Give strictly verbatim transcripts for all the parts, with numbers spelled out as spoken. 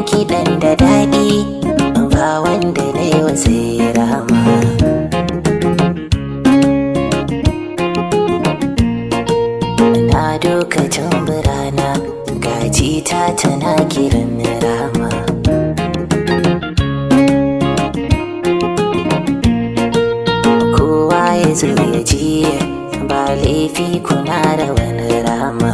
kiɗan da daɗi ba wanda na yi wa sai rama. Na doka tamburana gajita tana kiran rama. Kowa ya zo ya ji ba laifi kuna da wani rama.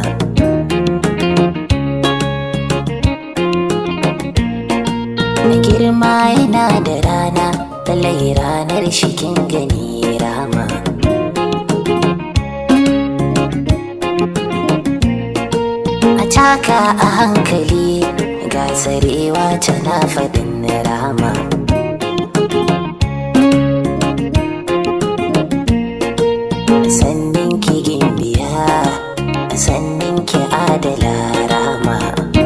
Girma yana da rana, lallai ranar shikin gani rama. A taka a hankali ga tsarewa tana faɗin rama. Sannin ki gimbiya, sannin ki adala rama.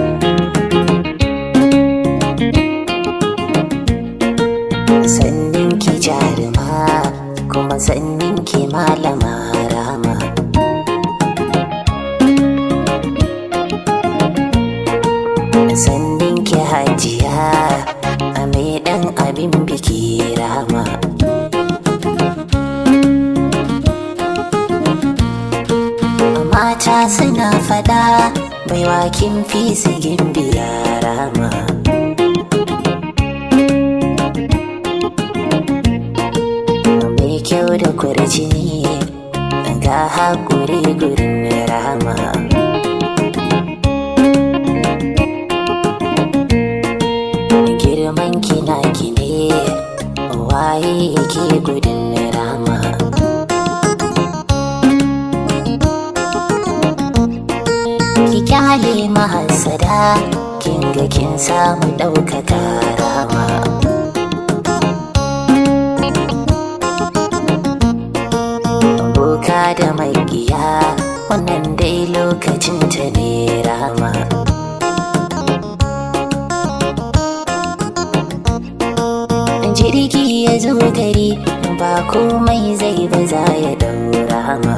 Sannin ki jaruma kuma sannin ki malama rama. Sannin ki hajiya a mai ɗan abin biki rama. Mata suna fada baiwa kin fi su gimbiya rama. Kyau da kwarjini ga haƙuri gurin rama. Girman kina kine waye yake gudun rama. Ki kyale mahassada kin ga kin samu ɗaukaka rama. Boka da maigiya wannan dai lokacin ta ne rama. Jirgi ya zo gari ba komai zai ba za ya daura ma.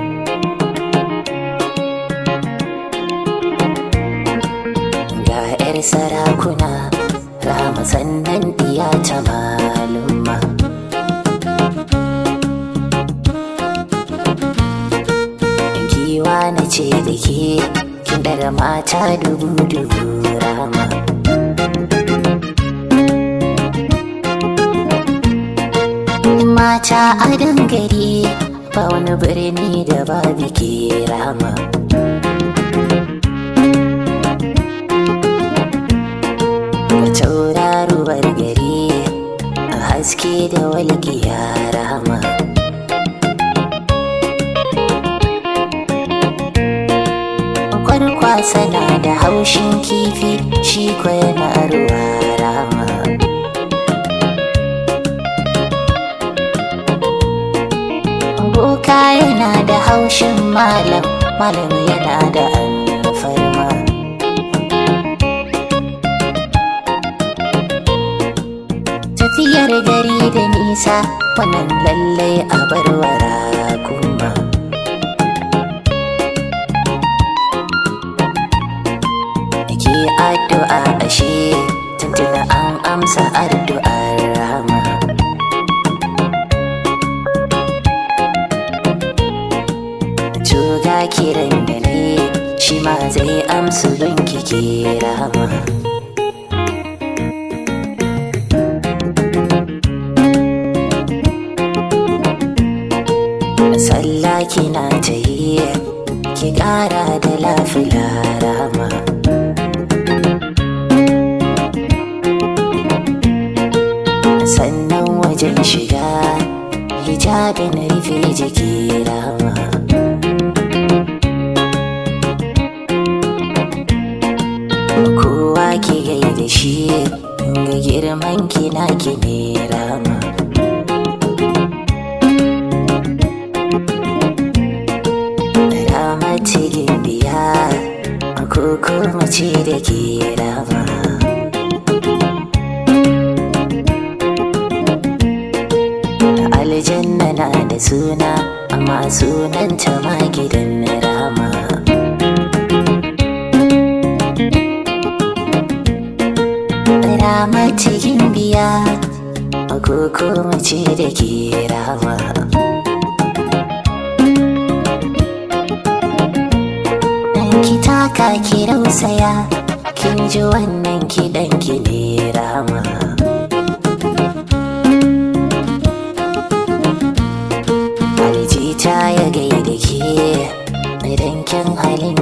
Ga 'yar sarakuna rama sannan diya ta malumma. Giwa na ce da ke kin daga mata dubu dubu rama. Mata a dangare ba wani birni da ba biki rama. Ga tauraruwar gari a haske da walƙiya rama. Kwarkwasa na da haushin kifi shi kwa yana ruwa rama. Boka yana da haushin malam, malam yana da alfarma. Tafiyar gari da nisa wannan lallai a barwara kuma. Ke addu'a ashe tuntuna an amsa addu'ar rama. Tuga kiran da ne shi ma zai amsu don kike rama. Sallah kina ta yi ki ƙara da lafila rama. Sannan wajen shiga hijabin rufe jiki rama. Kowa ki gaida shi ga girman kina ki ne rama. Rama ce gimbiya ko kuma ce da ke rama. Aljanna na da suna amma sunanta ma gidan rama. ramatu yin biya koko mace da ke rama. Ki taka ki rausaya, kin ji wannan kiɗan ki ne rama. Aljita ya gaida ke, idan kin halin